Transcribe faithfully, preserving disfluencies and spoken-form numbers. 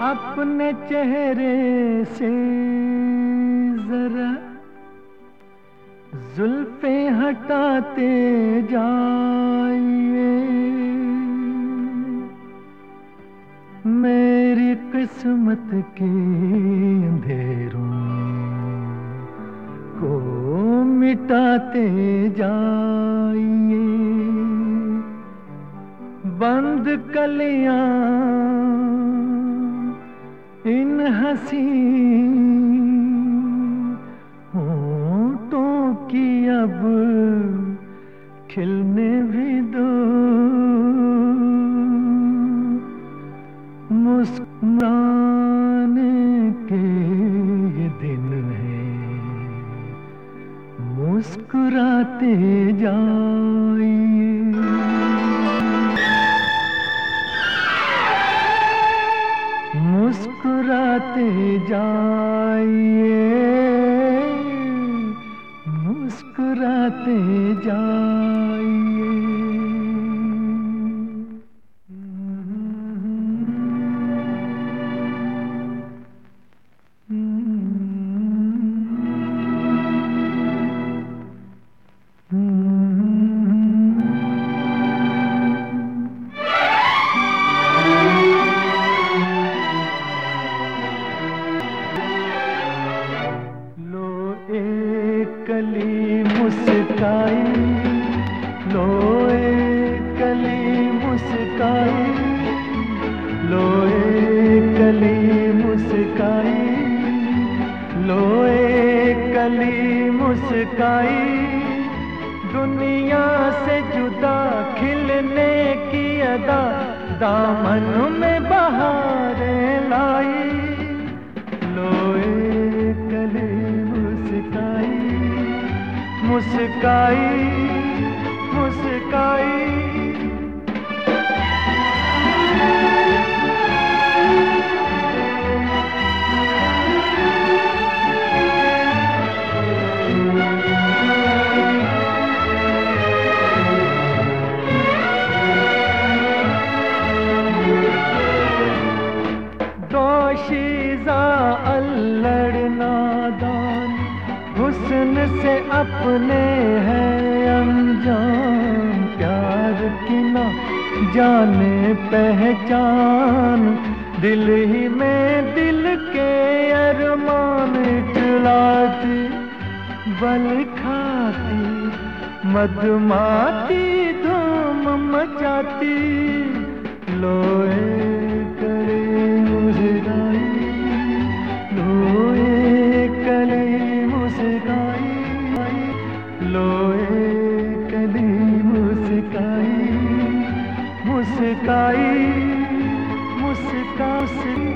अपने चेहरे से जरा जुल्फे हटाते जाइए, मेरी किस्मत के अंधेरों को मिटाते जाइए। बंद कलियां इन हंसी होठों की अब खिलने भी दो। मुस्कुराने के ये दिन हैं, मुस्कुराते जाइए। मुस्कुराते जाइए, मुस्कुराते जाइए। कली मुस्काई, लो एक कली मुस्काई, लो एक कली मुस्काई, लो एक कली मुस्काई। दुनिया से जुदा खिलने की अदा दामन में बहारें लाई। लो एक कली मुस्काई, मुस्काई, मुस्काई। दोशीज़ा अल्लड़ नादान हुस्न से अपने है अनजान। प्यार की ना जाने पहचान, दिल ही में दिल के अरमान इठलाती बल खाती मधुमाती धूम मचाती। लोए करे मुस्काई, लोए कली मुस्काई, लोए कली मुस्काई, मुस्काई, मुस्का।